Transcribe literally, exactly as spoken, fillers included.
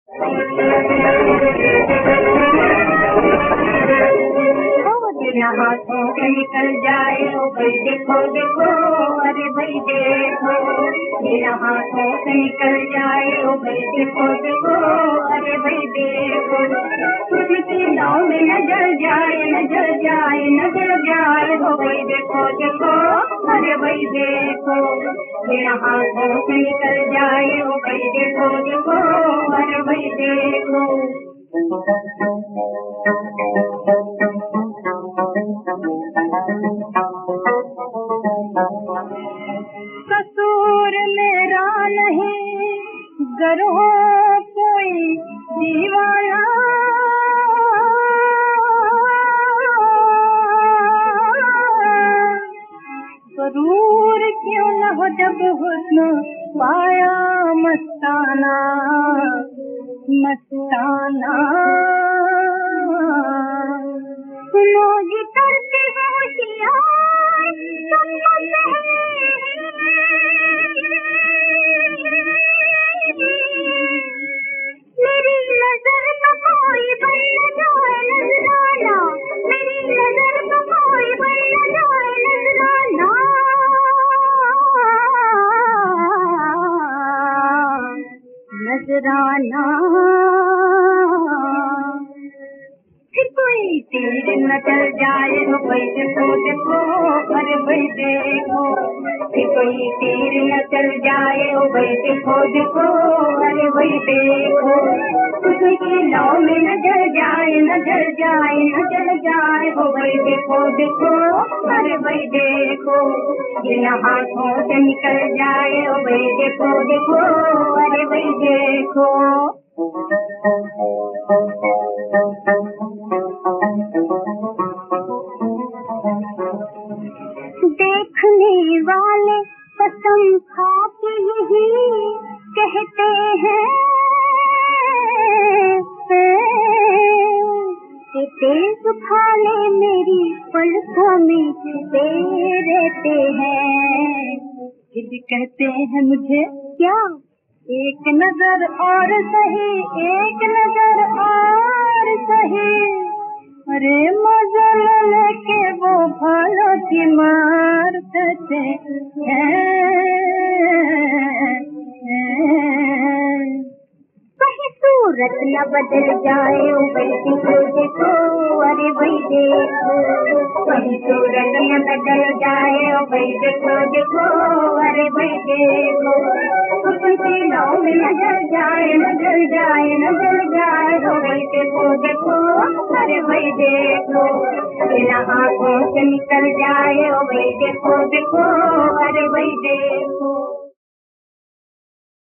हाथों से निकल जाए ओ भाई देखो देखो, अरे भाई देखो, मेरा हाथों से निकल जाए ओ भाई देखो देखो, अरे भाई देखो, तुझकी नाव में नजर जाए नजर जाए नजर जाए ओ भाई देखो देखो, अरे भाई देखो, मेरा हाथों से निकल जाए ओ भाई देखो देखो, अरे भाई देखो। कसूर मेरा नहीं गर हो कोई दीवाना, जरूर क्यों न हो जब हुस्न पाया मस्ताना मस्ताना। सुनोगी करती होशियार तुम मेरी नजर तो कोई बन न जाए नजराना, मेरी नजर तो कोई बन न जाए नजराना, नजराना। फिर कोई तीर न चल जाए तो भाई देखो देखो, अरे भाई देखो, फिर कोई तीर न चल जाए ओ भाई देखो देखो, अरे भाई देखो, तुझकी नाव में नजर जाए नजर जाए नजर जाए ओ भाई देखो देखो, अरे भाई देखो, बिना हाथों से निकल जाए ओ भाई देखो देखो, अरे भाई देखो। देखने वाले कसम खा के यही कहते हैं कि तेज खाले मेरी पलकों में छुपे रहते हैं। फिर कहते हैं मुझे क्या एक नजर और सही, एक नजर और सही, अरे मजा लेके वो भालो की मार देते कहीं सूरत न बदल जाए ओ भाई देखो देखो, अरे भाई देखो, कहीं सूरत न बदल जाए ओ भाई देखो देखो, अरे भाई देखो, तुझकी नाव में नजर जाए नजर जाए नजर जाए ओ भाई देखो देखो, अरे भाई देखो, बिना आँखों से निकल जाए ओ भाई देखो देखो, अरे भाई देखो।